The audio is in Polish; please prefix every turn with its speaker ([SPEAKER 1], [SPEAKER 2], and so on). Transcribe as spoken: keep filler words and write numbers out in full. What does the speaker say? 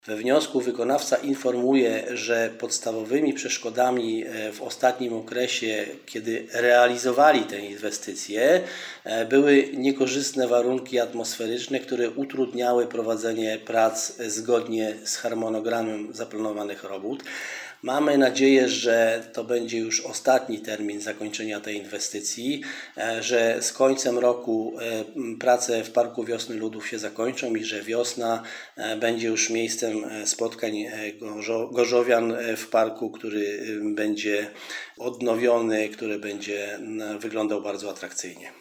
[SPEAKER 1] We wniosku wykonawca informuje, że podstawowymi przeszkodami w ostatnim okresie, kiedy realizowali te inwestycje, były niekorzystne warunki atmosferyczne, które utrudniały prowadzenie prac zgodnie z harmonogramem zaplanowanych robót. Mamy nadzieję, że to będzie już ostatni termin zakończenia tej inwestycji, że z końcem roku prace w Parku Wiosny Ludów się zakończą i że wiosna będzie już miejscem spotkań gorzowian w parku, który będzie odnowiony, który będzie wyglądał bardzo atrakcyjnie.